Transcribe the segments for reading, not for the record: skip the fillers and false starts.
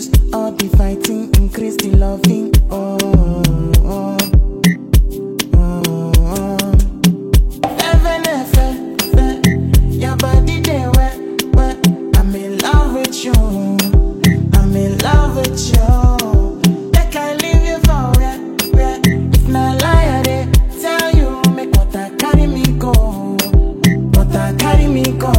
reduce all the fighting, increase the loving. Oh, oh, oh, oh. Your body they wet, wet. I'm in love with you. I'm in love with you. They can't leave you for where, where. If not lie, they tell you make water carry me go. Water carry me go.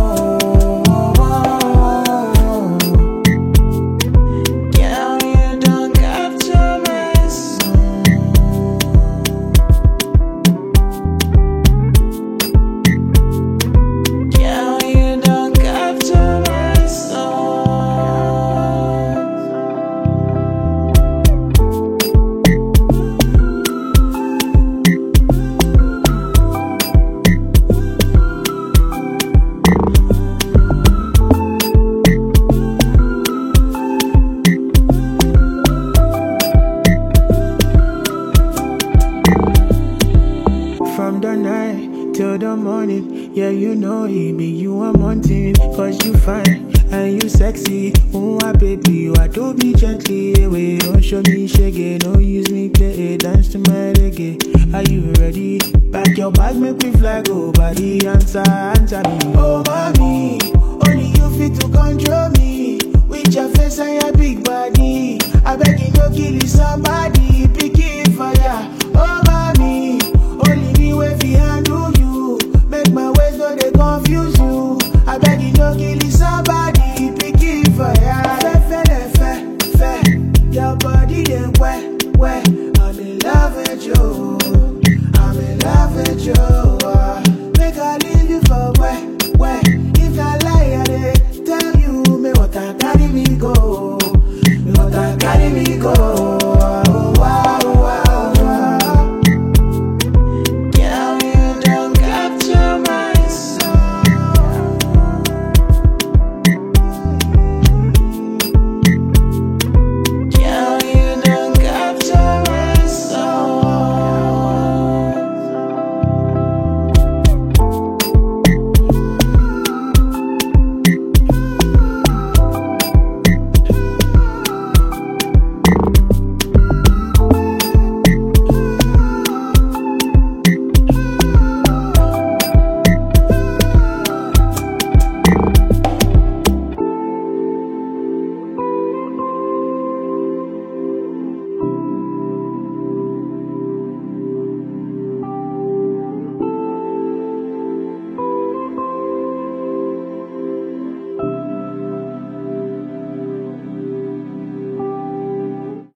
Girl, you don't capture my soul. Girl, you don't capture my soul. From the night till the morning, yeah, you know it be you I'm wanting. Cause you fine and you sexy. Oh, my baby, why don't be gently away? Don't show me shaggy, don't use me play. Dance to my reggae. Are you ready? Pack your bag, make me fly, go body. Answer me. Oh, mommy, only you fit to control me. With your face and your big body, I beg you, no kill somebody. Pick